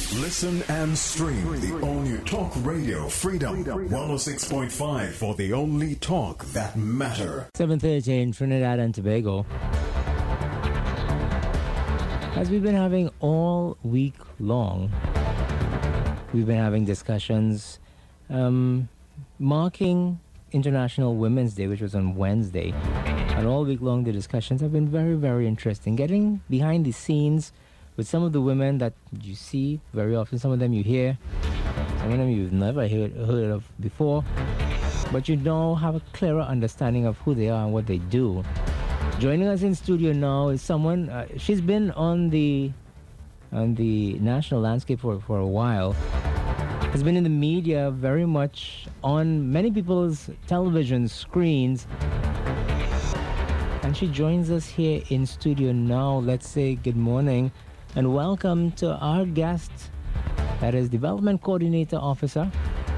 Listen and stream the all-new Talk Radio Freedom 106.5 for the only talk that matter. 7:30 in Trinidad and Tobago. As we've been having all week long, we've been having discussions marking International Women's Day, which was on Wednesday. And all week long, the discussions have been very, very interesting. Getting behind the scenes with some of the women that you see very often. Some of them you hear, some of them you've never heard of before. But you now have a clearer understanding of who they are and what they do. Joining us in studio now is someone, she's been on the national landscape for a while. Has been in the media very much on many people's television screens. And she joins us here in studio now. Let's say good morning and welcome to our guest, that is Development Coordinator Officer,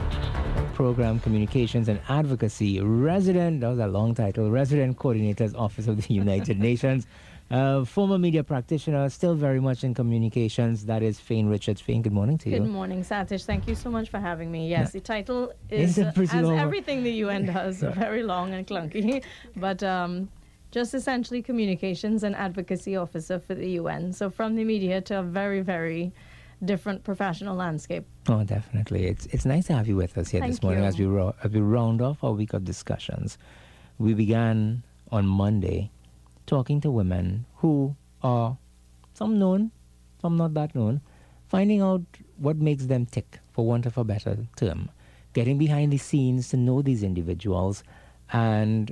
Program Communications and Advocacy, Resident, that was a long title, Resident Coordinator's Office of the United Nations, former media practitioner, still very much in communications, that is Fane Richards. Fane, good morning to you. Good morning, Satish. Thank you so much for having me. Yes, the title Is is, it pretty as long? everything the UN does, very long and clunky, but just essentially Communications and Advocacy Officer for the UN. So from the media to a very, very different professional landscape. Oh, definitely. It's nice to have you with us here this Thank morning you. as we round off our week of discussions. We began on Monday talking to women who are some known, some not that known, finding out what makes them tick, for want of a better term, getting behind the scenes to know these individuals and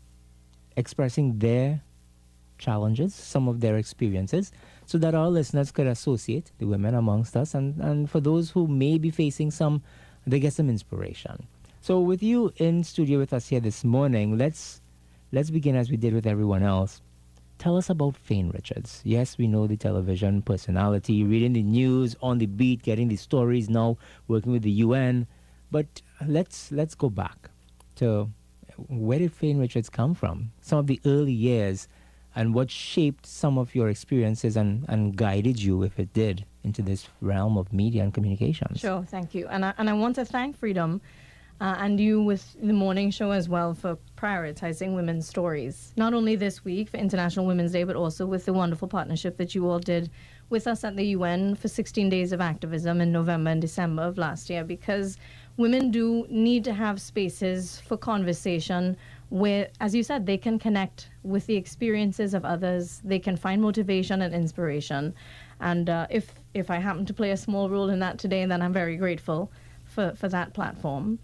expressing their challenges, some of their experiences, so that our listeners could associate the women amongst us, and for those who may be facing they get some inspiration. So with you in studio with us here this morning, let's begin as we did with everyone else. Tell us about Fane Richards. Yes, we know the television personality, reading the news, on the beat, getting the stories, now working with the UN. But let's go back to where did Fane Richards come from? Some of the early years and what shaped some of your experiences and guided you, if it did, into this realm of media and communications. Sure, thank you. And I want to thank Freedom and you with the morning show as well for prioritizing women's stories. Not only this week for International Women's Day, but also with the wonderful partnership that you all did with us at the UN for 16 days of activism in November and December of last year, because women do need to have spaces for conversation where, as you said, they can connect with the experiences of others, they can find motivation and inspiration. And if I happen to play a small role in that today, then I'm very grateful for that platform.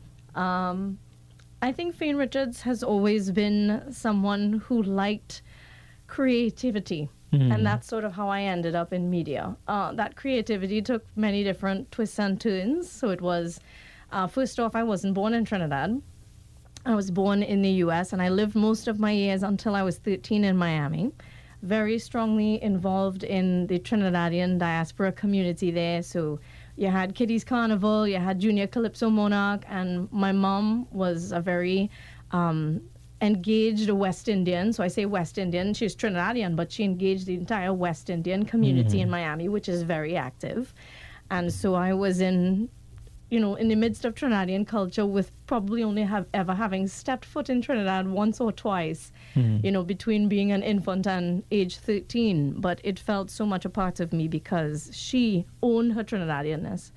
I think Fane Richards has always been someone who liked creativity. And that's sort of how I ended up in media. That creativity took many different twists and turns. So it was, first off, I wasn't born in Trinidad. I was born in the U.S. and I lived most of my years until I was 13 in Miami. Very strongly involved in the Trinidadian diaspora community there. So you had Kitty's Carnival, you had Junior Calypso Monarch, and my mom was a very engaged West Indian. So I say West Indian, she's Trinidadian, but she engaged the entire West Indian community in Miami, which is very active. And so I was in the midst of Trinidadian culture with probably only ever having stepped foot in Trinidad once or twice, between being an infant and age 13. But it felt so much a part of me because she owned her Trinidadianness.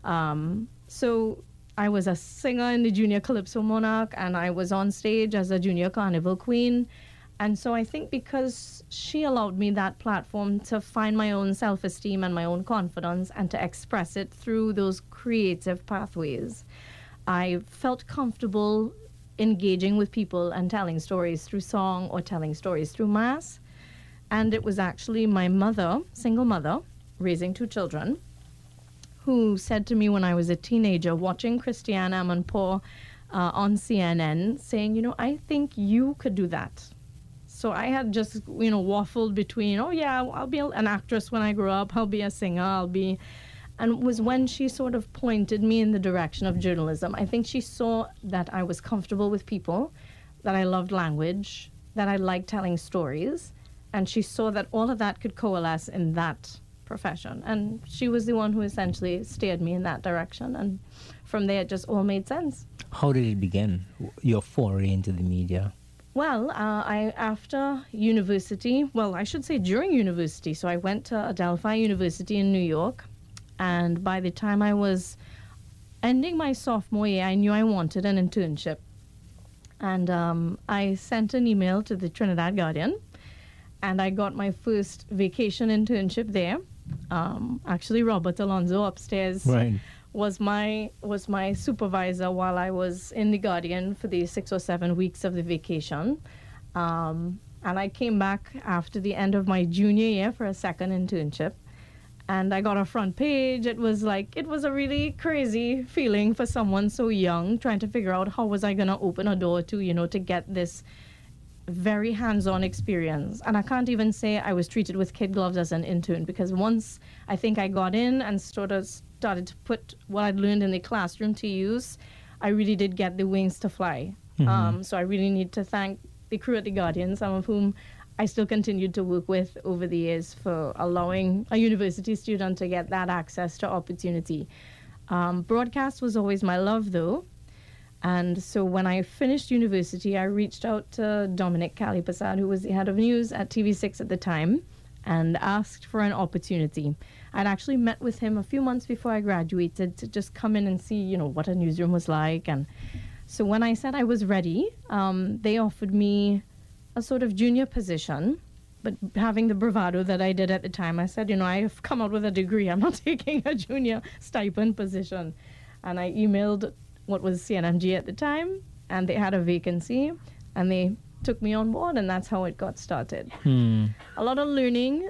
So I was a singer in the Junior Calypso Monarch, and I was on stage as a Junior Carnival Queen. And so I think because she allowed me that platform to find my own self-esteem and my own confidence and to express it through those creative pathways, I felt comfortable engaging with people and telling stories through song or telling stories through mass. And it was actually my mother, single mother, raising 2 children, who said to me when I was a teenager watching Christiane Amanpour on CNN saying, I think you could do that. So I had just, waffled between, I'll be an actress when I grow up, I'll be a singer, and it was when she sort of pointed me in the direction of journalism. I think she saw that I was comfortable with people, that I loved language, that I liked telling stories, and she saw that all of that could coalesce in that profession. And she was the one who essentially steered me in that direction. And from there, it just all made sense. How did it begin, your foray into the media? Well, after university, well, I should say during university. So I went to Adelphi University in New York. And by the time I was ending my sophomore year, I knew I wanted an internship. And I sent an email to the Trinidad Guardian. And I got my first vacation internship there. Actually, Robert Alonso upstairs was my supervisor while I was in the Guardian for the 6 or 7 weeks of the vacation. And I came back after the end of my junior year for a second internship. And I got a front page. It was a really crazy feeling for someone so young, trying to figure out how was I going to open a door to, to get this very hands-on experience. And I can't even say I was treated with kid gloves as an intern, because once I think I got in and started to put what I'd learned in the classroom to use, I really did get the wings to fly. So I really need to thank the crew at The Guardian, some of whom I still continued to work with over the years, for allowing a university student to get that access to opportunity. Broadcast was always my love, though. And so when I finished university, I reached out to Dominic Kaliprasad, who was the head of news at TV6 at the time, and asked for an opportunity. I'd actually met with him a few months before I graduated to just come in and see, what a newsroom was like. And so when I said I was ready, they offered me a sort of junior position. But having the bravado that I did at the time, I said, I've come out with a degree. I'm not taking a junior stipend position. And I emailed what was CNMG at the time, and they had a vacancy, and they took me on board, and that's how it got started. A lot of learning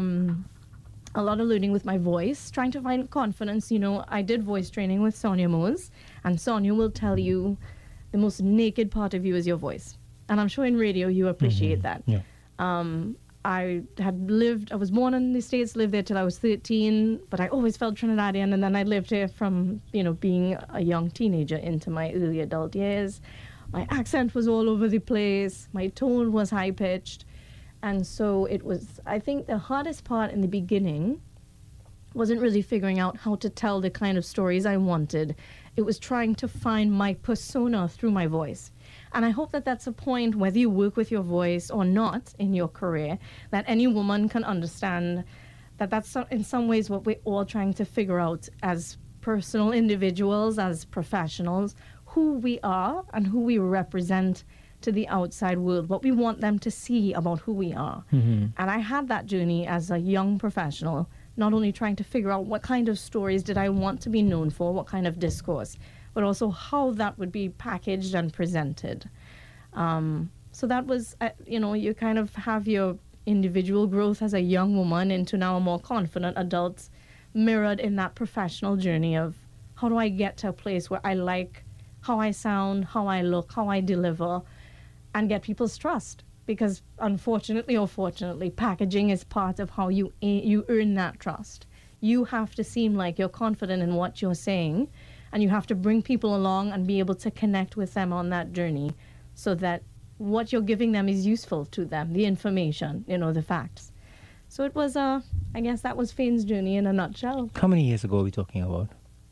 with my voice, trying to find confidence. I did voice training with Sonia Mose, and Sonia will tell you the most naked part of you is your voice. And I'm sure in radio you appreciate that. Yeah. I was born in the States, lived there till I was 13, but I always felt Trinidadian, and then I lived here from, being a young teenager into my early adult years. My accent was all over the place, my tone was high-pitched, and so I think the hardest part in the beginning wasn't really figuring out how to tell the kind of stories I wanted. It was trying to find my persona through my voice. And I hope that that's a point, whether you work with your voice or not in your career, that any woman can understand that that's in some ways what we're all trying to figure out as personal individuals, as professionals, who we are and who we represent to the outside world, what we want them to see about who we are. And I had that journey as a young professional, not only trying to figure out what kind of stories did I want to be known for, what kind of discourse, but also how that would be packaged and presented. So that was, you kind of have your individual growth as a young woman into now a more confident adult, mirrored in that professional journey of how do I get to a place where I like how I sound, how I look, how I deliver, and get people's trust. Because unfortunately or fortunately, packaging is part of how you earn that trust. You have to seem like you're confident in what you're saying, and you have to bring people along and be able to connect with them on that journey so that what you're giving them is useful to them, the information, the facts. So it was, I guess that was Fane's journey in a nutshell. How many years ago are we talking about?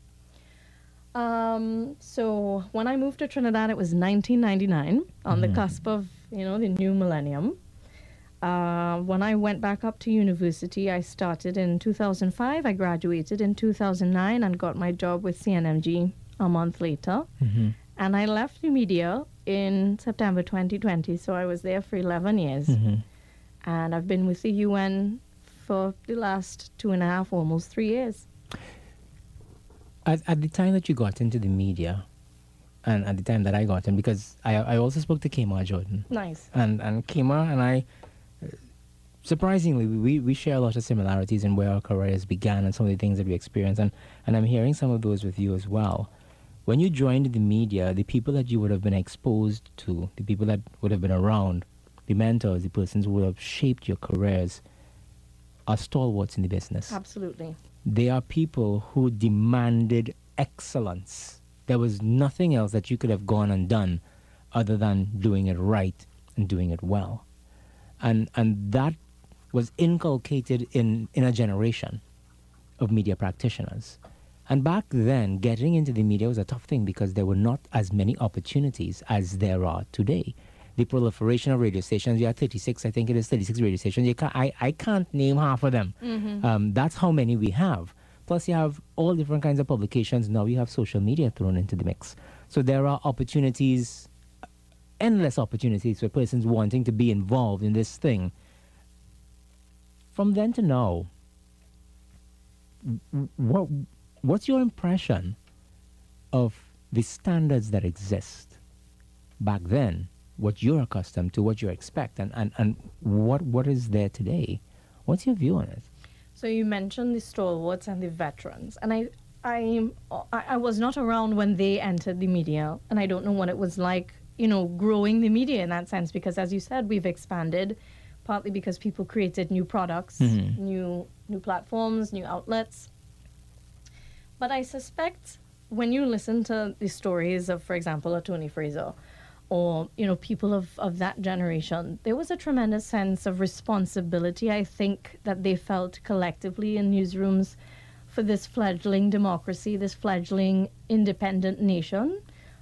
So when I moved to Trinidad, it was 1999, on the cusp of, the new millennium. When I went back up to university, I started in 2005. I graduated in 2009 and got my job with CNMG a month later. And I left the media in September 2020, so I was there for 11 years. And I've been with the UN for the last 2.5, almost 3 years. At the time that you got into the media, and at the time that I got in, because I also spoke to Kemar Jordan. Nice. And Kemar and I, surprisingly, we share a lot of similarities in where our careers began and some of the things that we experienced. And I'm hearing some of those with you as well. When you joined the media, the people that you would have been exposed to, the people that would have been around, the mentors, the persons who would have shaped your careers, are stalwarts in the business. Absolutely. They are people who demanded excellence. There was nothing else that you could have gone and done other than doing it right and doing it well. And that was inculcated in a generation of media practitioners. And back then, getting into the media was a tough thing because there were not as many opportunities as there are today. The proliferation of radio stations, you have 36, I think it is 36 radio stations. I can't name half of them. That's how many we have. Plus, you have all different kinds of publications. Now you have social media thrown into the mix. So there are opportunities, endless opportunities for persons wanting to be involved in this thing. From then to now, what's your impression of the standards that exist back then, what you're accustomed to, what you expect, and what is there today? What's your view on it? So you mentioned the stalwarts and the veterans, and I was not around when they entered the media, and I don't know what it was like, growing the media in that sense, because as you said, we've expanded, partly because people created new products, new platforms, new outlets. But I suspect when you listen to the stories of, for example, a Tony Fraser, or people of that generation, there was a tremendous sense of responsibility, I think, that they felt collectively in newsrooms for this fledgling democracy, this fledgling independent nation,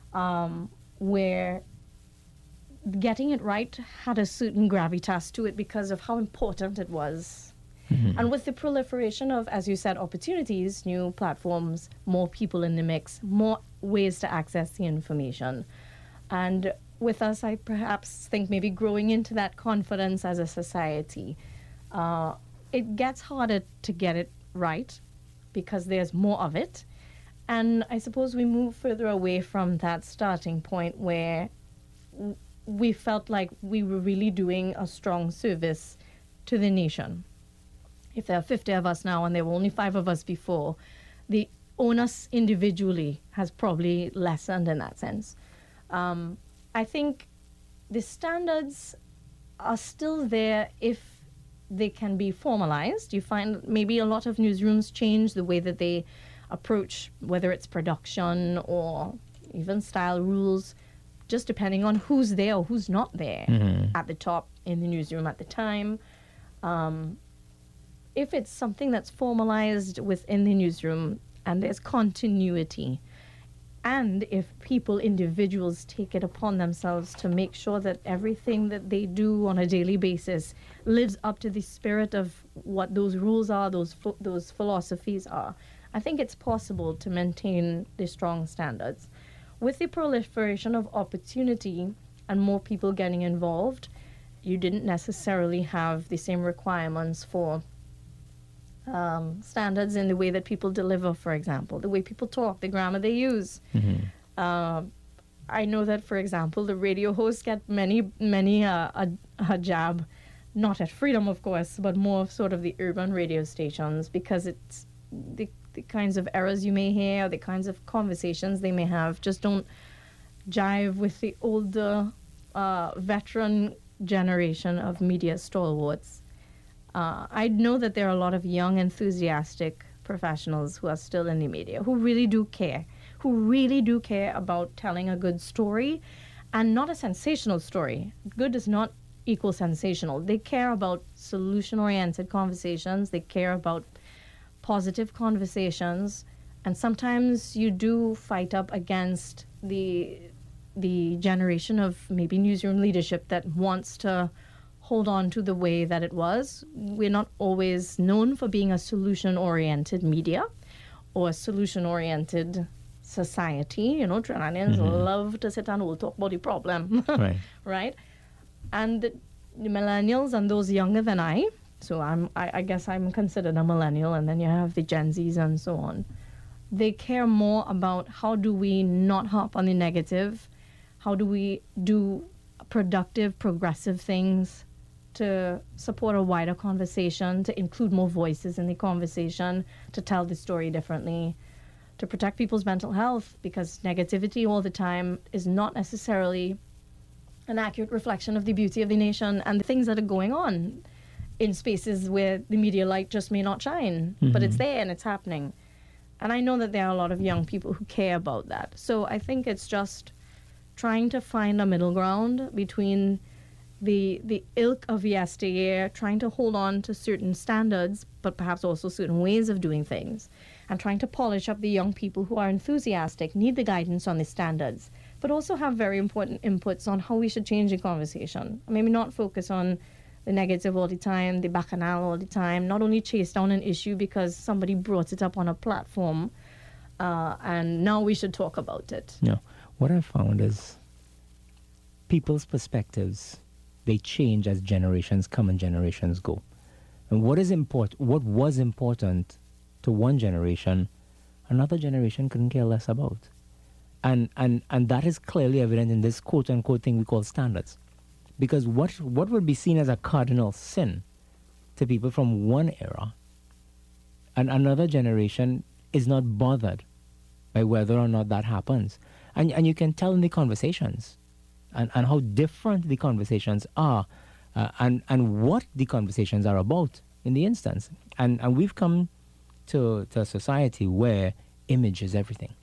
where getting it right had a certain gravitas to it because of how important it was. And with the proliferation of, as you said, opportunities, new platforms, more people in the mix, more ways to access the information. And with us, I perhaps think maybe growing into that confidence as a society, it gets harder to get it right because there's more of it. And I suppose we move further away from that starting point where we felt like we were really doing a strong service to the nation. If there are 50 of us now and there were only 5 of us before, the onus individually has probably lessened in that sense. I think the standards are still there if they can be formalized. You find maybe a lot of newsrooms change the way that they approach, whether it's production or even style rules, just depending on who's there or who's not there at the top in the newsroom at the time. If it's something that's formalized within the newsroom and there's continuity, and if people, individuals, take it upon themselves to make sure that everything that they do on a daily basis lives up to the spirit of what those rules are, those philosophies are, I think it's possible to maintain the strong standards. With the proliferation of opportunity and more people getting involved, you didn't necessarily have the same requirements for standards in the way that people deliver, for example, the way people talk, the grammar they use. I know that, for example, the radio hosts get many a jab, not at Freedom, of course, but more of sort of the urban radio stations, because it's the kinds of errors you may hear, the kinds of conversations they may have just don't jive with the older veteran generation of media stalwarts. I know that there are a lot of young, enthusiastic professionals who are still in the media who really do care about telling a good story, and not a sensational story. Good does not equal sensational. They care about solution-oriented conversations. They care about positive conversations, and sometimes you do fight up against the generation of maybe newsroom leadership that wants to hold on to the way that it was. We're not always known for being a solution-oriented media or a solution-oriented society. Trinidadians love to sit and we'll talk about the problem, right? And the millennials and those younger than I, so I guess I'm considered a millennial, and then you have the Gen Zs and so on. They care more about how do we not harp on the negative, how do we do productive, progressive things to support a wider conversation, to include more voices in the conversation, to tell the story differently, to protect people's mental health, because negativity all the time is not necessarily an accurate reflection of the beauty of the nation and the things that are going on in spaces where the media light just may not shine, but it's there and it's happening. And I know that there are a lot of young people who care about that. So I think it's just trying to find a middle ground between the ilk of yesteryear, trying to hold on to certain standards, but perhaps also certain ways of doing things, and trying to polish up the young people who are enthusiastic, need the guidance on the standards, but also have very important inputs on how we should change the conversation. Maybe not focus on the negative all the time, the bacchanal all the time, not only chase down an issue because somebody brought it up on a platform, and now we should talk about it. No, what I found is people's perspectives, they change as generations come and generations go. And what was important to one generation, another generation couldn't care less about. And that is clearly evident in this quote-unquote thing we call standards. Because what would be seen as a cardinal sin to people from one era, and another generation is not bothered by whether or not that happens. And you can tell in the conversations and how different the conversations are, and what the conversations are about in the instance. And we've come to a society where image is everything.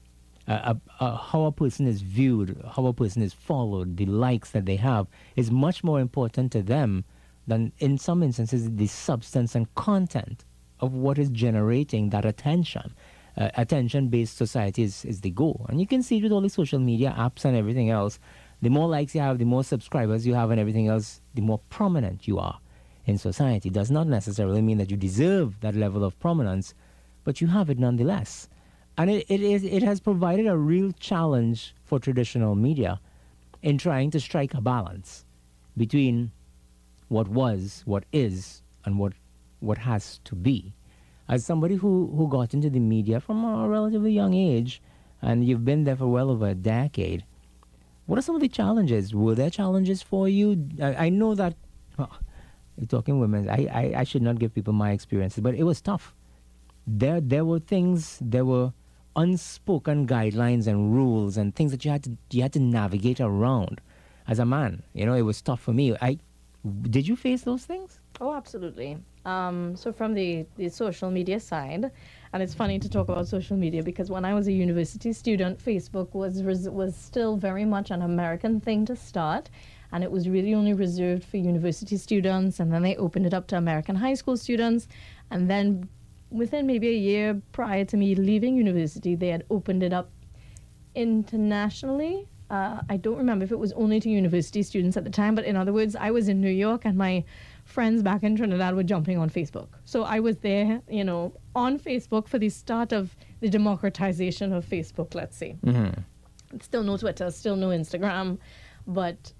How a person is viewed, how a person is followed, the likes that they have is much more important to them than, in some instances, the substance and content of what is generating that attention. Attention-based society is the goal. And you can see it with all the social media apps and everything else. The more likes you have, the more subscribers you have and everything else, the more prominent you are in society. It does not necessarily mean that you deserve that level of prominence, but you have it nonetheless. And it has provided a real challenge for traditional media in trying to strike a balance between what was, what is, and what has to be. As somebody who got into the media from a relatively young age, and you've been there for well over a decade, what are some of the challenges? Were there challenges for you? I know that, you're talking women, I should not give people my experiences, but it was tough. There were things, there were unspoken guidelines and rules and things that you had to navigate around as a man. You know, it was tough for me. Did you face those things? Oh, absolutely. So from the social media side, and it's funny to talk about social media because when I was a university student, Facebook was still very much an American thing to start, and it was really only reserved for university students, and then they opened it up to American high school students, and then within maybe a year prior to me leaving university, they had opened it up internationally. I don't remember if it was only to university students at the time, but in other words, I was in New York and my friends back in Trinidad were jumping on Facebook. So I was there, on Facebook for the start of the democratization of Facebook, let's say. Mm-hmm. Still no Twitter, still no Instagram, but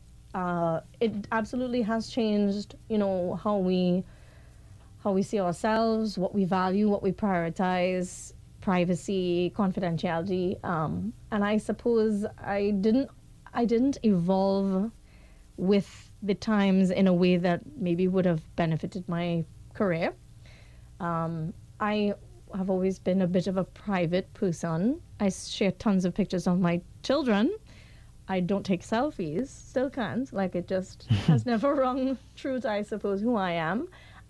it absolutely has changed, how we see ourselves, what we value, what we prioritize, privacy, confidentiality, and I suppose I didn't evolve with the times in a way that maybe would have benefited my career. I have always been a bit of a private person. I share tons of pictures of my children. I don't take selfies, still can't. Like, it just has never rung true to, I suppose, who I am.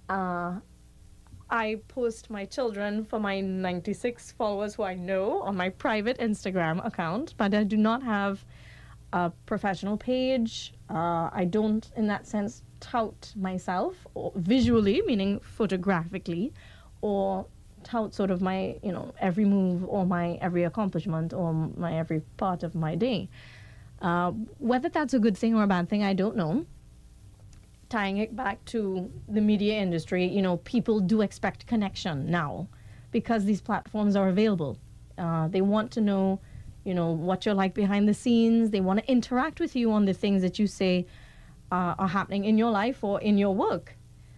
I post my children for my 96 followers who I know on my private Instagram account, but I do not have a professional page. I don't, in that sense, tout myself or visually, meaning photographically, or tout sort of my, every move or my every accomplishment or my every part of my day. Whether that's a good thing or a bad thing, I don't know. Tying it back to the media industry, people do expect connection now because these platforms are available. They want to know, what you're like behind the scenes. They want to interact with you on the things that you say are happening in your life or in your work.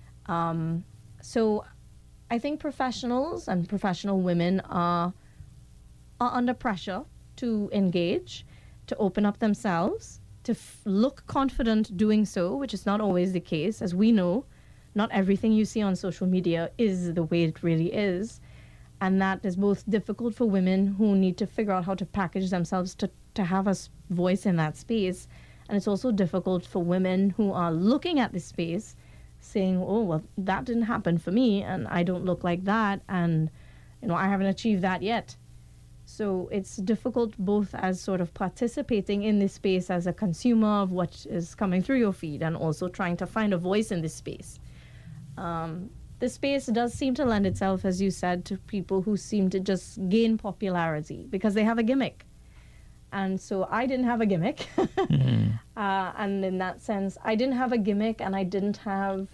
So I think professionals and professional women are under pressure to engage, to open up themselves, to look confident doing so, which is not always the case. As we know, not everything you see on social media is the way it really is. And that is both difficult for women who need to figure out how to package themselves to have a voice in that space. And it's also difficult for women who are looking at this space saying, oh, well, that didn't happen for me, and I don't look like that, and, I haven't achieved that yet. So it's difficult both as sort of participating in this space as a consumer of what is coming through your feed and also trying to find a voice in this space. This space does seem to lend itself, as you said, to people who seem to just gain popularity because they have a gimmick. And so I didn't have a gimmick. And in that sense, I didn't have a gimmick and I didn't have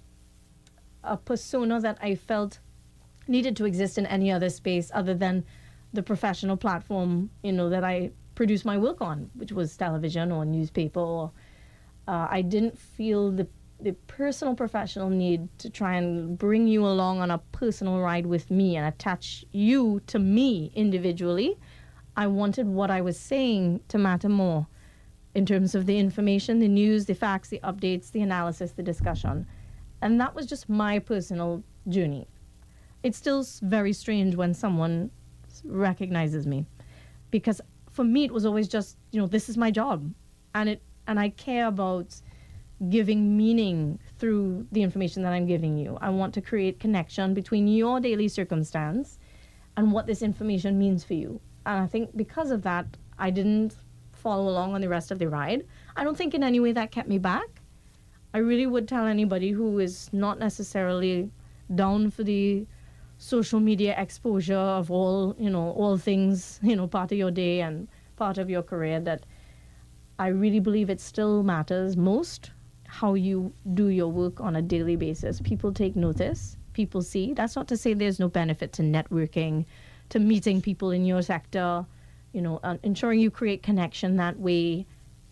a persona that I felt needed to exist in any other space other than the professional platform, that I produced my work on, which was television or newspaper. Or I didn't feel the personal professional need to try and bring you along on a personal ride with me and attach you to me individually. I wanted what I was saying to matter more in terms of the information, the news, the facts, the updates, the analysis, the discussion. And that was just my personal journey. It's still very strange when someone recognizes me, because for me it was always just, this is my job, and I care about giving meaning through the information that I'm giving you. I want to create connection between your daily circumstance and what this information means for you. And I think because of that, I didn't follow along on the rest of the ride. I don't think in any way that kept me back. I really would tell anybody who is not necessarily down for the social media exposure of all things, part of your day and part of your career, that I really believe it still matters most how you do your work on a daily basis. People take notice, people see. That's not to say there's no benefit to networking, to meeting people in your sector, ensuring you create connection that way.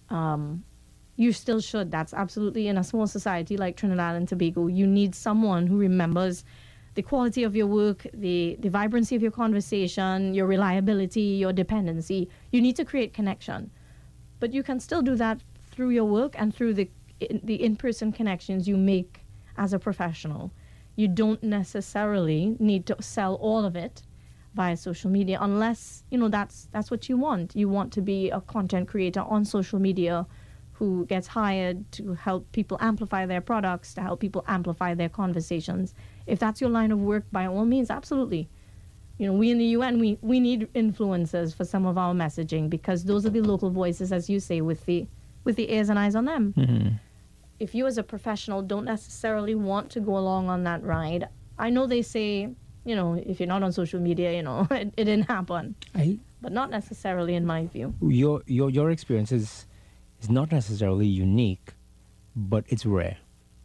You still should. That's absolutely, in a small society like Trinidad and Tobago, you need someone who remembers the quality of your work, the vibrancy of your conversation, your reliability, your dependency. You need to create connection. But you can still do that through your work and through the in-person connections you make as a professional. You don't necessarily need to sell all of it via social media unless, that's what you want. You want to be a content creator on social media who gets hired to help people amplify their products, to help people amplify their conversations. If that's your line of work, by all means, absolutely. We in the UN, we need influencers for some of our messaging because those are the local voices, as you say, with the ears and eyes on them. Mm-hmm. If you as a professional don't necessarily want to go along on that ride, I know they say, if you're not on social media, it didn't happen. But not necessarily in my view. Your experience is not necessarily unique, but it's rare.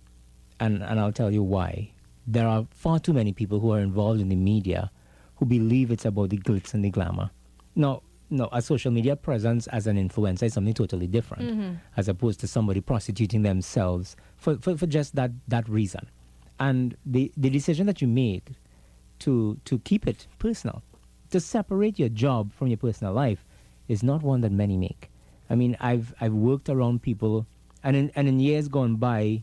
And I'll tell you why. There are far too many people who are involved in the media who believe it's about the glitz and the glamour. No, a social media presence as an influencer is something totally different, as opposed to somebody prostituting themselves for just that reason. And the decision that you made to keep it personal, to separate your job from your personal life, is not one that many make. I mean, I've worked around people, and in years gone by,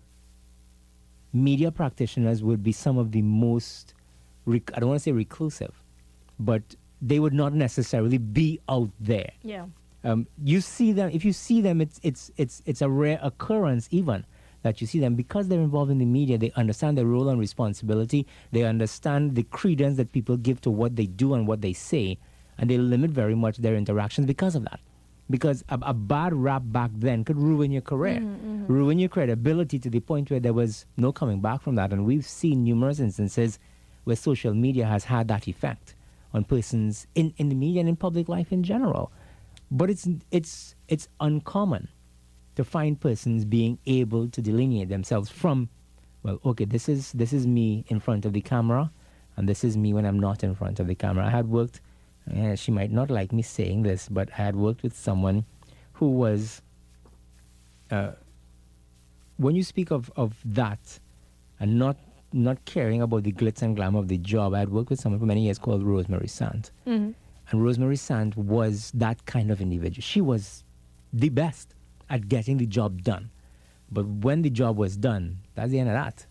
media practitioners would be some of the most, I don't want to say reclusive, but they would not necessarily be out there. Yeah. You see them. If you see them, it's a rare occurrence even that you see them, because they're involved in the media. They understand their role and responsibility. They understand the credence that people give to what they do and what they say, and they limit very much their interactions because of that. Because a bad rap back then could ruin your career, ruin your credibility to the point where there was no coming back from that. And we've seen numerous instances where social media has had that effect on persons in the media and in public life in general. But it's uncommon to find persons being able to delineate themselves from, well, okay, this is me in front of the camera, and this is me when I'm not in front of the camera. I had worked, she might not like me saying this, but I had worked with someone who was, when you speak of that and not caring about the glitz and glam of the job, I had worked with someone for many years called Rosemary Sant. And Rosemary Sant was that kind of individual. She was the best at getting the job done. But when the job was done, that's the end of that,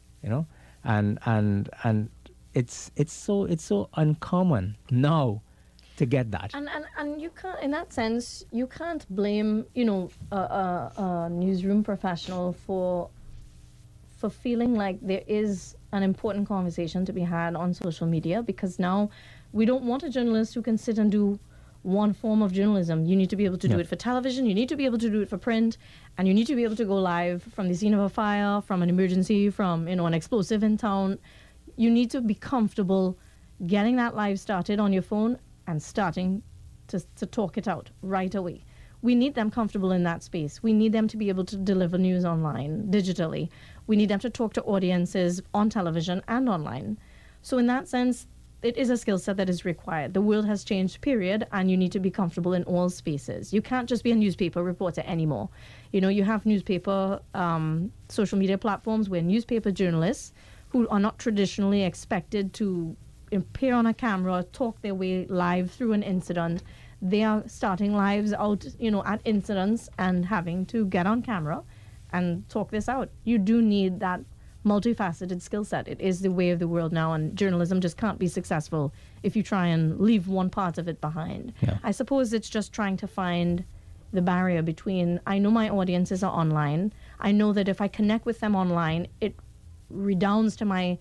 And it's so uncommon now to get that. And you can't, in that sense, you can't blame, a newsroom professional for feeling like there is an important conversation to be had on social media, because now we don't want a journalist who can sit and do one form of journalism. You need to be able to do Yeah. it for television, you need to be able to do it for print, and you need to be able to go live from the scene of a fire, from an emergency, from an explosive in town. You need to be comfortable getting that live started on your phone and starting to talk it out right away. We need them comfortable in that space. We need them to be able to deliver news online, digitally. We need them to talk to audiences on television and online. So in that sense, it is a skill set that is required. The world has changed, period, and you need to be comfortable in all spaces. You can't just be a newspaper reporter anymore. You have newspaper, social media platforms where newspaper journalists who are not traditionally expected to appear on a camera, talk their way live through an incident. They are starting lives out, at incidents and having to get on camera and talk this out. You do need that multifaceted skill set. It is the way of the world now, and journalism just can't be successful if you try and leave one part of it behind. Yeah. I suppose it's just trying to find the barrier between, I know my audiences are online. I know that if I connect with them online, it redounds to my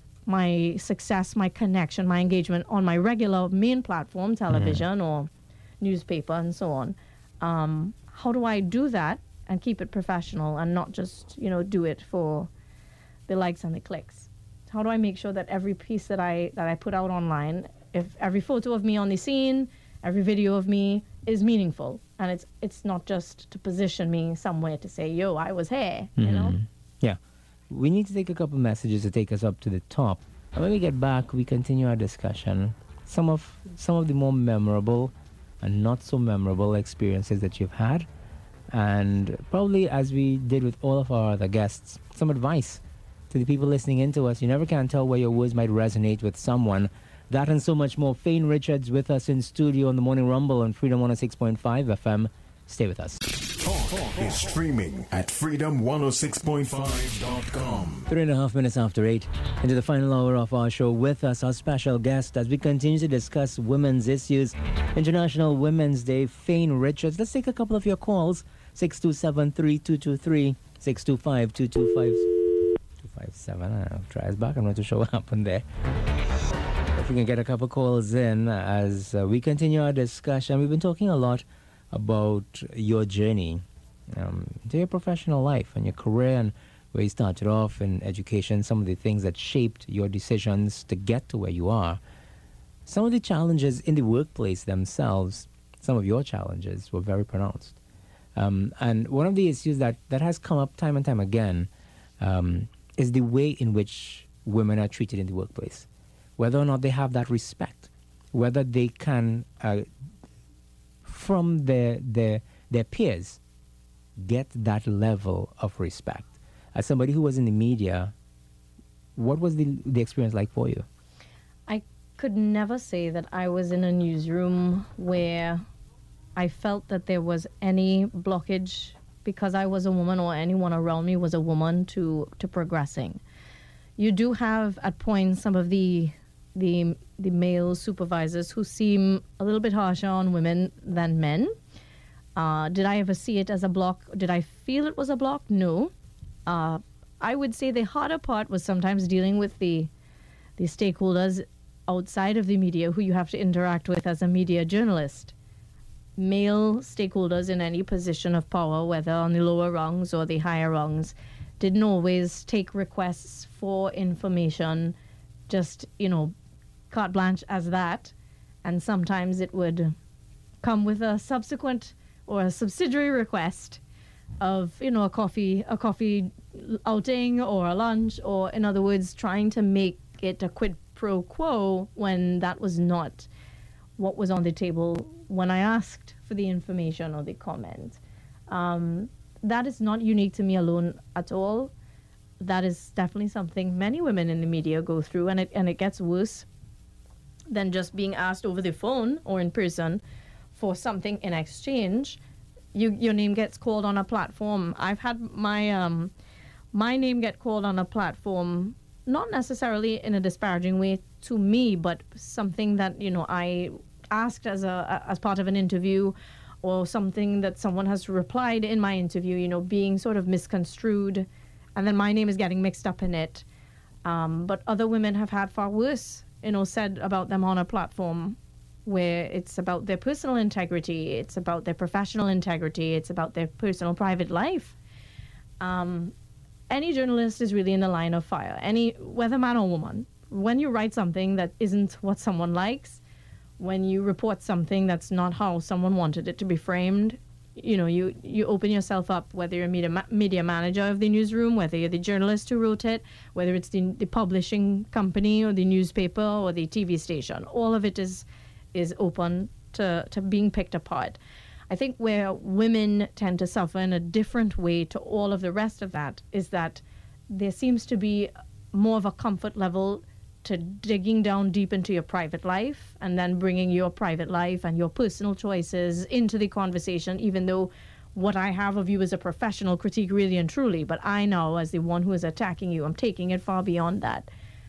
success, my connection, my engagement on my regular main platform, television or newspaper and so on. How do I do that and keep it professional and not just, do it for the likes and the clicks? How do I make sure that every piece that I put out online, if every photo of me on the scene, every video of me is meaningful, and it's not just to position me somewhere to say, yo, I was here, Yeah. We need to take a couple messages to take us up to the top. And when we get back, we continue our discussion. Some of the more memorable and not so memorable experiences that you've had. And probably, as we did with all of our other guests, some advice to the people listening in to us. You never can tell where your words might resonate with someone. That and so much more. Fane Richards with us in studio on the Morning Rumble on Freedom 106.5 FM. Stay with us. Talk is streaming at freedom106.5.com. 3.5 minutes after 8, into the final hour of our show. With us, our special guest, as we continue to discuss women's issues. International Women's Day, Fane Richards. Let's take a couple of your calls. 627-3223, 625-225. 257. I don't know. Try us back. I'm not too sure what happened there. If we can get a couple calls in as we continue our discussion. We've been talking a lot about your journey to your professional life and your career, and where you started off in education, some of the things that shaped your decisions to get to where you are. Some of the challenges in the workplace themselves, some of your challenges were very pronounced. And one of the issues that has come up time and time again is the way in which women are treated in the workplace. Whether or not they have that respect, whether they can, from their peers, get that level of respect. As somebody who was in the media, what was the experience like for you? I could never say that I was in a newsroom where I felt that there was any blockage because I was a woman or anyone around me was a woman to progressing. You do have at points some of the male supervisors who seem a little bit harsher on women than men. Did I ever see it as a block? Did I feel it was a block? No. I would say the harder part was sometimes dealing with the stakeholders outside of the media who you have to interact with as a media journalist. Male stakeholders in any position of power, whether on the lower rungs or the higher rungs, didn't always take requests for information just, carte blanche as that. And sometimes it would come with a subsequent or a subsidiary request of, a coffee outing or a lunch, or in other words, trying to make it a quid pro quo when that was not what was on the table when I asked for the information or the comment. That is not unique to me alone at all. That is definitely something many women in the media go through, and it gets worse than just being asked over the phone or in person for something in exchange. Your name gets called on a platform. I've had my name get called on a platform, not necessarily in a disparaging way to me, but something that I asked as part of an interview, or something that someone has replied in my interview, being sort of misconstrued, and then my name is getting mixed up in it. But other women have had far worse, said about them on a platform where it's about their personal integrity, it's about their professional integrity, it's about their personal private life. Any journalist is really in the line of fire, whether man or woman. When you write something that isn't what someone likes, when you report something that's not how someone wanted it to be framed, you open yourself up, whether you're a media manager of the newsroom, whether you're the journalist who wrote it, whether it's the publishing company or the newspaper or the TV station. All of it is open to being picked apart. I think where women tend to suffer in a different way to all of the rest of that is that there seems to be more of a comfort level to digging down deep into your private life and then bringing your private life and your personal choices into the conversation, even though what I have of you is a professional critique really and truly, but I know as the one who is attacking you, I'm taking it far beyond that.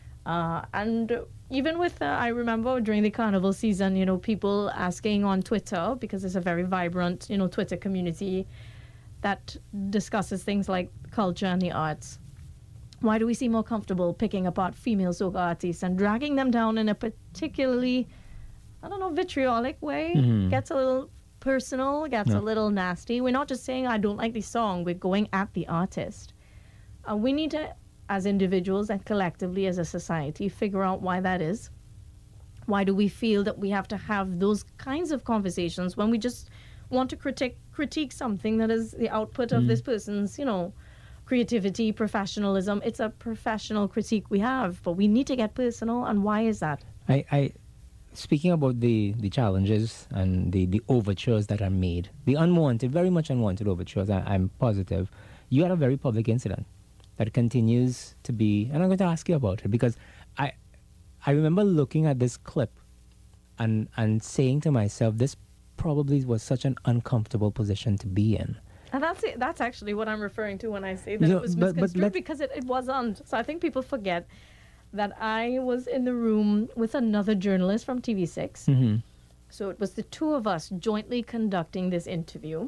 And even with, I remember during the carnival season, people asking on Twitter, because it's a very vibrant, Twitter community that discusses things like culture and the arts. Why do we seem more comfortable picking apart female soca artists and dragging them down in a particularly, vitriolic way? Mm-hmm. Gets a little personal, gets a little nasty. We're not just saying, I don't like the song. We're going at the artist. We need to, as individuals and collectively as a society, figure out why that is. Why do we feel that we have to have those kinds of conversations when we just want to critique something that is the output of this person's, creativity, professionalism? It's a professional critique we have, but we need to get personal. And why is that? I speaking about the challenges and the overtures that are made, the unwanted, very much unwanted overtures, I'm positive. You had a very public incident that continues to be, and I'm going to ask you about it, because I remember looking at this clip and saying to myself, this probably was such an uncomfortable position to be in. And that's actually what I'm referring to when I say that it was misconstrued, because it wasn't. So I think people forget that I was in the room with another journalist from TV6. Mm-hmm. So it was the two of us jointly conducting this interview.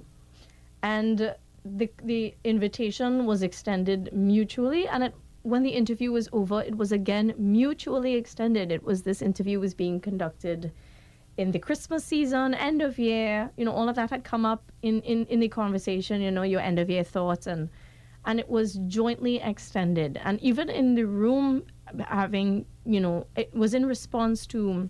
And the invitation was extended mutually. And when the interview was over, it was again mutually extended. This interview was being conducted in the Christmas season, end of year, all of that had come up in the conversation, your end of year thoughts, and it was jointly extended. And even in the room having, it was in response to,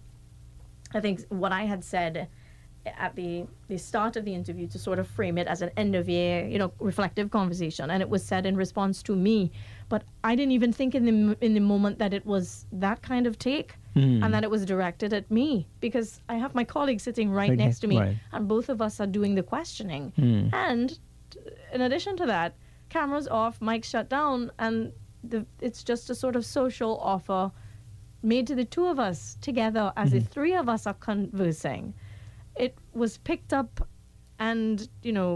I think, what I had said at the start of the interview to sort of frame it as an end of year, reflective conversation. And it was said in response to me. But I didn't even think in the moment that it was that kind of take. And that it was directed at me, because I have my colleague sitting right next to me, and both of us are doing the questioning. And in addition to that, cameras off, mics shut down, and it's just a sort of social offer made to the two of us together as the three of us are conversing. It was picked up, and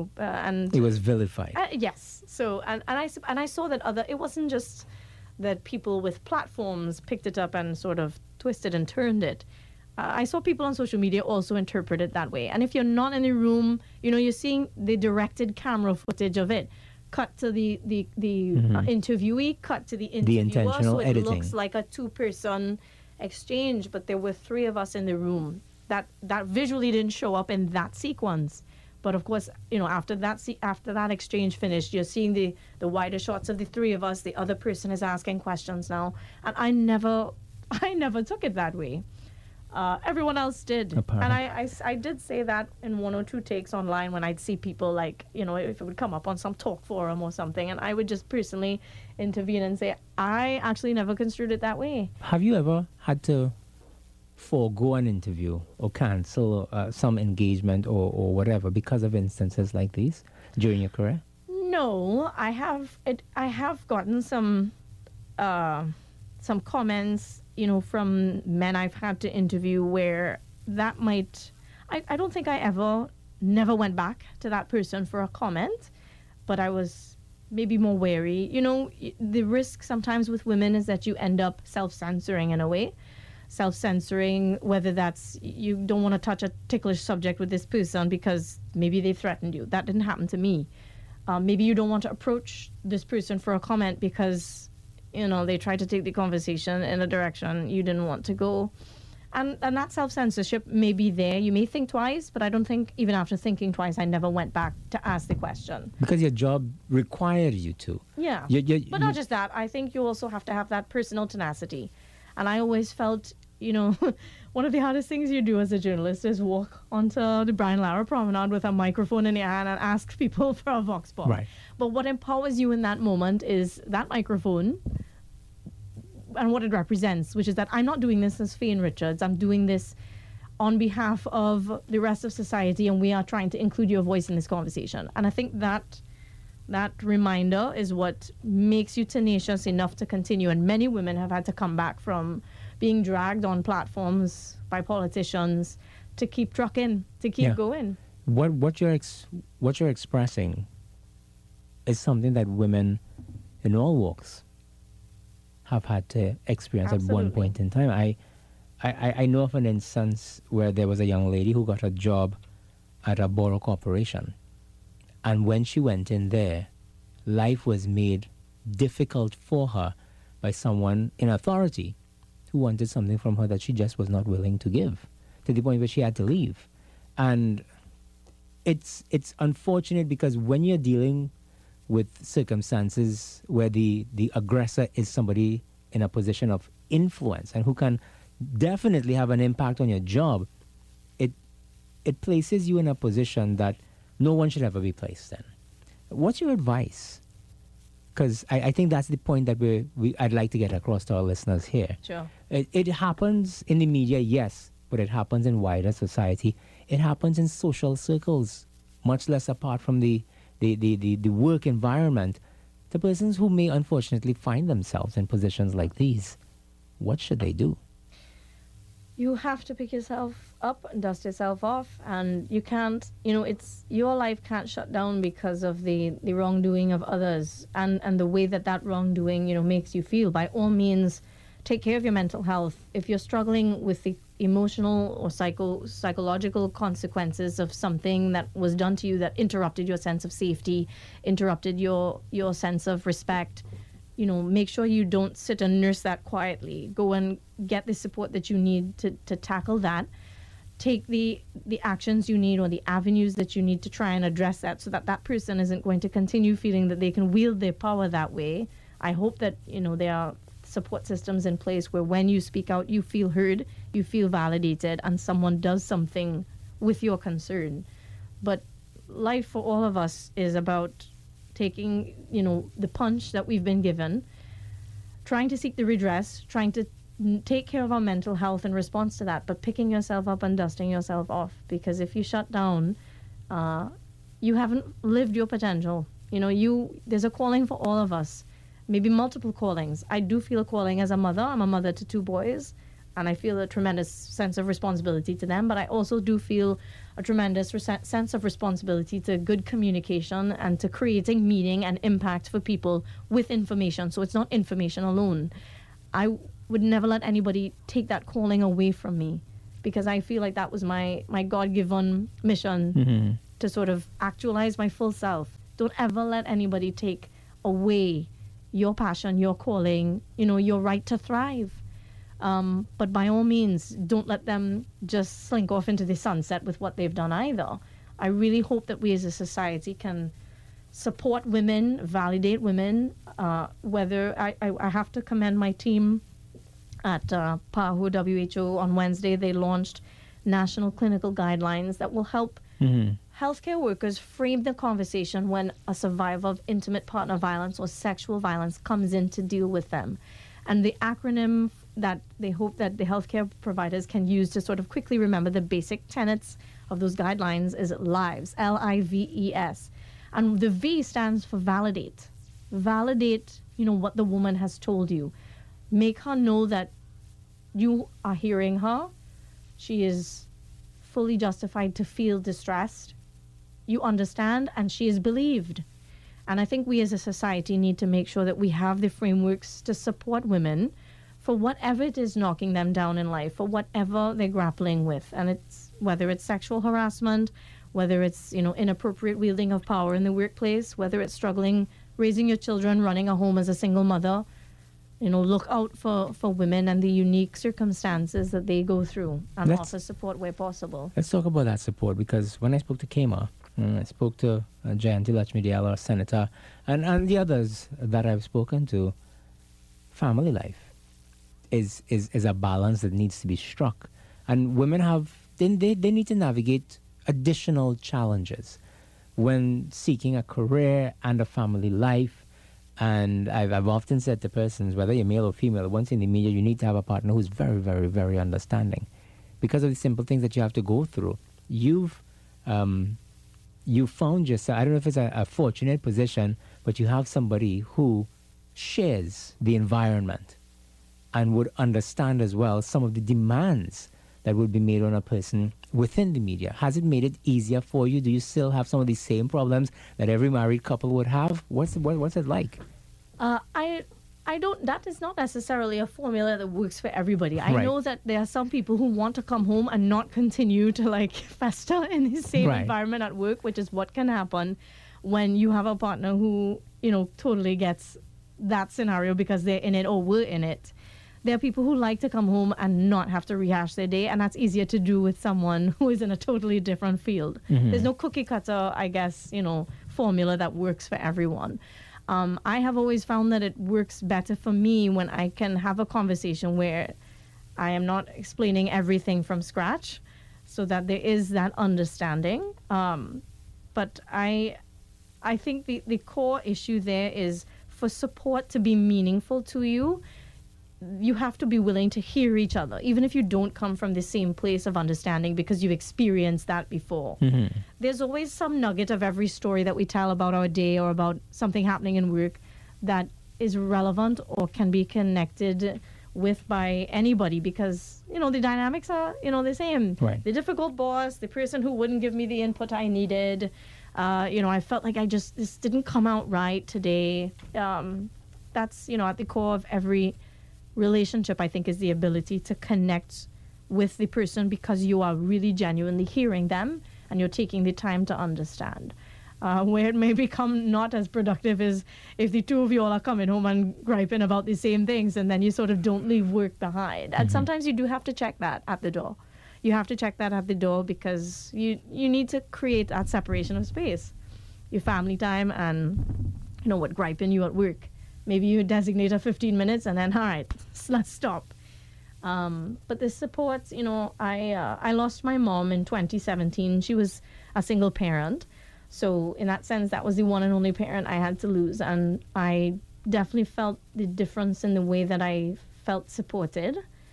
and it was vilified. Yes. So and I saw that it wasn't just that people with platforms picked it up and sort of twisted and turned it. I saw people on social media also interpret it that way. And if you're not in the room, you're seeing the directed camera footage of it. Cut to the interviewee, cut to the interviewer. The intentional so it editing. looks like a two-person exchange, but there were three of us in the room. That visually didn't show up in that sequence. But of course, after that exchange finished, you're seeing the wider shots of the three of us. The other person is asking questions now, and I never took it that way. Everyone else did, and I did say that in one or two takes online when I'd see people, like, if it would come up on some talk forum or something, and I would just personally intervene and say, I actually never construed it that way. Have you ever had to forego an interview or cancel some engagement or whatever because of instances like these during your career? No, I have gotten some comments, from men I've had to interview where that might. I don't think I never went back to that person for a comment, but I was maybe more wary. The risk sometimes with women is that you end up self-censoring in a way. Self-censoring, whether that's you don't want to touch a ticklish subject with this person because maybe they threatened you. That didn't happen to me. Maybe you don't want to approach this person for a comment because, they tried to take the conversation in a direction you didn't want to go. And that self-censorship may be there. You may think twice, but I don't think, even after thinking twice, I never went back to ask the question. Because your job required you to. Yeah. But not just that. I think you also have to have that personal tenacity. And I always felt, one of the hardest things you do as a journalist is walk onto the Brian Lara Promenade with a microphone in your hand and ask people for a vox pop. Right. But what empowers you in that moment is that microphone and what it represents, which is that I'm not doing this as Fane Richards. I'm doing this on behalf of the rest of society, and we are trying to include your voice in this conversation. And I think that reminder is what makes you tenacious enough to continue. And many women have had to come back from being dragged on platforms by politicians to keep trucking, to keep going. What you're expressing is something that women in all walks have had to experience at one point in time. I know of an instance where there was a young lady who got a job at a borough corporation. And when she went in there, life was made difficult for her by someone in authority who wanted something from her that she just was not willing to give, to the point where she had to leave. And it's unfortunate because when you're dealing with circumstances where the aggressor is somebody in a position of influence and who can definitely have an impact on your job, it places you in a position that no one should ever be placed in. What's your advice? Because I think that's the point that I'd like to get across to our listeners here. Sure. It happens in the media, yes, but it happens in wider society. It happens in social circles, much less apart from the work environment. The persons who may unfortunately find themselves in positions like these, what should they do? You have to pick yourself up and dust yourself off, and you can't, it's your life can't shut down because of the wrongdoing of others and the way that wrongdoing, makes you feel. By all means, take care of your mental health. If you're struggling with the emotional or psychological consequences of something that was done to you that interrupted your sense of safety, interrupted your sense of respect, make sure you don't sit and nurse that quietly. Go and get the support that you need to tackle that. Take the actions you need or the avenues that you need to try and address that so that person isn't going to continue feeling that they can wield their power that way. I hope that, there are support systems in place where when you speak out, you feel heard, you feel validated, and someone does something with your concern. But life for all of us is about taking, the punch that we've been given, trying to seek the redress, trying to take care of our mental health in response to that, but picking yourself up and dusting yourself off. Because if you shut down, you haven't lived your potential. There's a calling for all of us, maybe multiple callings. I do feel a calling as a mother. I'm a mother to 2 boys, and I feel a tremendous sense of responsibility to them, but I also do feel a tremendous sense of responsibility to good communication and to creating meaning and impact for people with information. So it's not information alone. I would never let anybody take that calling away from me, because I feel like that was my God-given mission to sort of actualize my full self. Don't ever let anybody take away your passion, your calling, your right to thrive. But by all means, don't let them just slink off into the sunset with what they've done either. I really hope that we as a society can support women, validate women, whether I have to commend my team at PAHO WHO on Wednesday. They launched national clinical guidelines that will help healthcare workers frame the conversation when a survivor of intimate partner violence or sexual violence comes in to deal with them. And the acronym that they hope that the healthcare providers can use to sort of quickly remember the basic tenets of those guidelines is LIVES, LIVES. And the V stands for validate. Validate, what the woman has told you. Make her know that you are hearing her. She is fully justified to feel distressed. You understand, and she is believed. And I think we as a society need to make sure that we have the frameworks to support women for whatever it is knocking them down in life, for whatever they're grappling with. And it's whether it's sexual harassment, whether it's, inappropriate wielding of power in the workplace, whether it's struggling raising your children, running a home as a single mother. look out for women and the unique circumstances that they go through and Let's- offer support where possible. Let's talk about that support, because when I spoke to Kema, I spoke to Jayanti Lakshmi Dayal, our senator, and the others that I've spoken to, family life is a balance that needs to be struck. And women they need to navigate additional challenges when seeking a career and a family life. And I've often said to persons, whether you're male or female, once in the media, you need to have a partner who's very, very, very understanding, because of the simple things that you have to go through. You found yourself, I don't know if it's a fortunate position, but you have somebody who shares the environment and would understand as well some of the demands that would be made on a person within the media. Has it made it easier for you? Do you still have some of the same problems that every married couple would have? What's it like? I don't. That is not necessarily a formula that works for everybody. I Right. know that there are some people who want to come home and not continue to fester in the same Right. environment at work, which is what can happen when you have a partner who totally gets that scenario because they're in it or were in it. There are people who like to come home and not have to rehash their day, and that's easier to do with someone who is in a totally different field. There's no cookie cutter, I guess, formula that works for everyone. I have always found that it works better for me when I can have a conversation where I am not explaining everything from scratch, so that there is that understanding. But I think the core issue there is, for support to be meaningful to you, you have to be willing to hear each other, even if you don't come from the same place of understanding because you've experienced that before. There's always some nugget of every story that we tell about our day or about something happening in work that is relevant or can be connected with by anybody, because the dynamics are the same. Right. The difficult boss, the person who wouldn't give me the input I needed, I felt like this didn't come out right today. That's at the core of every relationship, I think, is the ability to connect with the person because you are really genuinely hearing them and you're taking the time to understand. Where it may become not as productive is if the two of you all are coming home and griping about the same things, and then you sort of don't leave work behind. And sometimes you do have to check that at the door. You have to check that at the door because you need to create that separation of space. Your family time and, what griping you at work. Maybe you designate a 15 minutes and then, all right, let's stop. But the support, I lost my mom in 2017. She was a single parent. So in that sense, that was the one and only parent I had to lose. And I definitely felt the difference in the way that I felt supported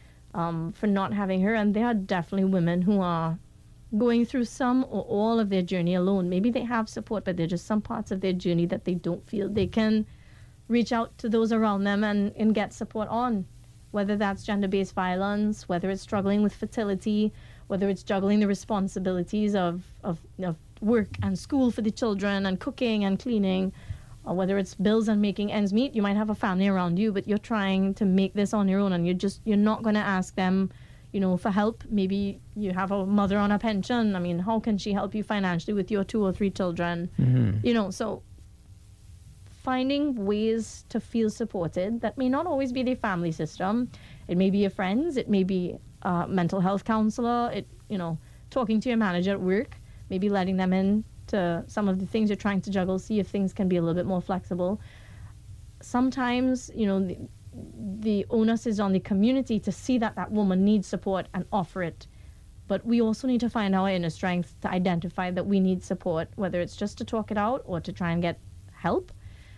for not having her. And there are definitely women who are going through some or all of their journey alone. Maybe they have support, but there are just some parts of their journey that they don't feel they can reach out to those around them and get support on, whether that's gender-based violence, whether it's struggling with fertility, whether it's juggling the responsibilities of work and school for the children and cooking and cleaning, or whether it's bills and making ends meet. You might have a family around you, but you're trying to make this on your own, and you're not going to ask them, for help. Maybe you have a mother on a pension. I mean, how can she help you financially with your 2 or 3 children? So finding ways to feel supported that may not always be the family system. It may be your friends. It may be a mental health counselor. Talking to your manager at work, maybe letting them in to some of the things you're trying to juggle, see if things can be a little bit more flexible. Sometimes, the onus is on the community to see that woman needs support and offer it. But we also need to find our inner strength to identify that we need support, whether it's just to talk it out or to try and get help.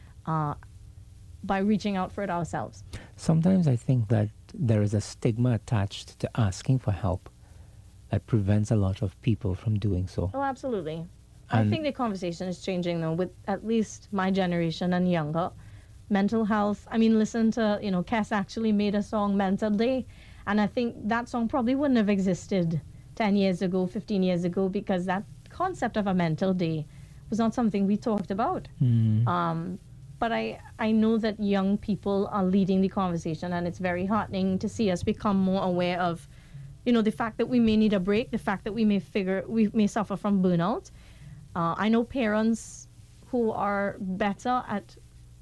By reaching out for it ourselves. Sometimes I think that there is a stigma attached to asking for help that prevents a lot of people from doing so. Oh, absolutely. I think the conversation is changing, though, with at least my generation and younger. Mental health. I mean, listen to, Kes actually made a song, Mental Day. And I think that song probably wouldn't have existed 10 years ago, 15 years ago, because that concept of a mental day was not something we talked about. But I know that young people are leading the conversation, and it's very heartening to see us become more aware of, the fact that we may need a break, the fact that we may suffer from burnout. I know parents who are better at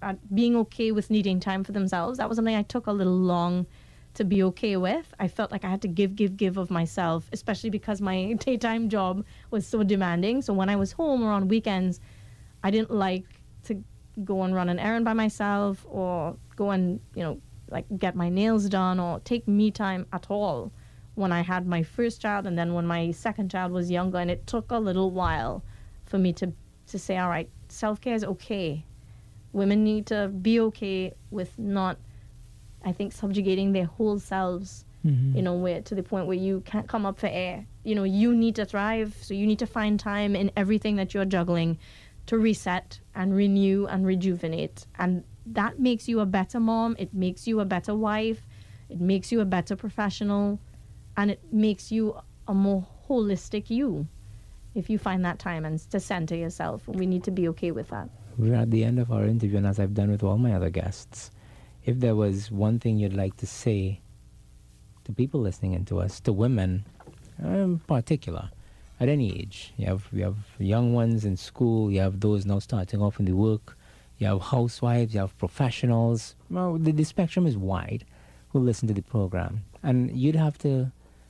at being okay with needing time for themselves. That was something I took a little long to be okay with. I felt like I had to give of myself, especially because my daytime job was so demanding. So when I was home or on weekends, I didn't like to go and run an errand by myself or go and, like get my nails done or take me time at all when I had my first child and then when my second child was younger. And it took a little while for me to say, all right, self-care is okay. Women need to be okay with not, I think, subjugating their whole selves, where to the point where you can't come up for air. You need to thrive, so you need to find time in everything that you're juggling to reset and renew and rejuvenate. And that makes you a better mom. It makes you a better wife. It makes you a better professional. And it makes you a more holistic you if you find that time and to center yourself. We need to be okay with that. We're at the end of our interview, and as I've done with all my other guests, if there was one thing you'd like to say to people listening in to us, to women in particular, at any age, you have young ones in school, you have those now starting off in the work, you have housewives, you have professionals. Well, the spectrum is wide who listen to the program. And you'd have to,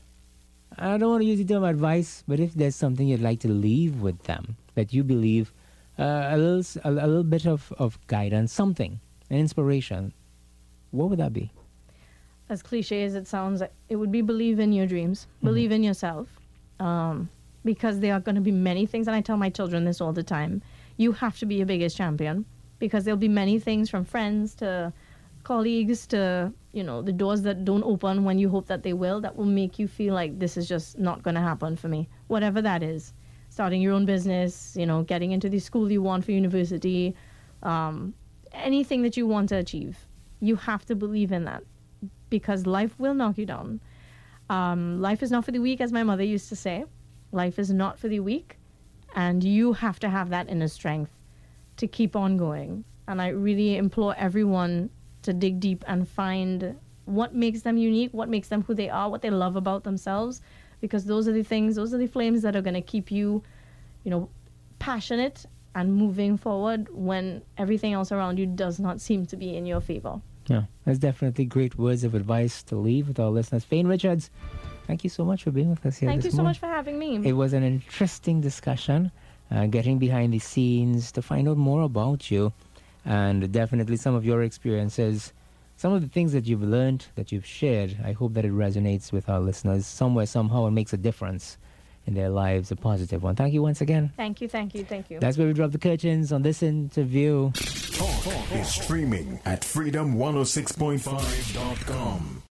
I don't want to use the term advice, but if there's something you'd like to leave with them that you believe a little bit of guidance, something, an inspiration, what would that be? As cliche as it sounds, it would be believe in your dreams, believe in yourself, because there are going to be many things, and I tell my children this all the time, you have to be your biggest champion, because there'll be many things from friends to colleagues to, the doors that don't open when you hope that they will, that will make you feel like this is just not going to happen for me, whatever that is. Starting your own business, getting into the school you want for university, anything that you want to achieve. You have to believe in that, because life will knock you down. Life is not for the weak, as my mother used to say. Life is not for the weak, and you have to have that inner strength to keep on going. And I really implore everyone to dig deep and find what makes them unique, what makes them who they are, what they love about themselves, because those are the things, those are the flames that are going to keep you, passionate and moving forward when everything else around you does not seem to be in your favor. Yeah, that's definitely great words of advice to leave with our listeners. Fane Richards, thank you so much for being with us here Thank this you so morning. much for having me. It was an interesting discussion, getting behind the scenes to find out more about you, and definitely some of your experiences, some of the things that you've learned, that you've shared. I hope that it resonates with our listeners somewhere, somehow, and makes a difference in their lives, a positive one. Thank you once again. Thank you. That's where we drop the curtains on this interview. Talk is streaming at freedom106.5.com.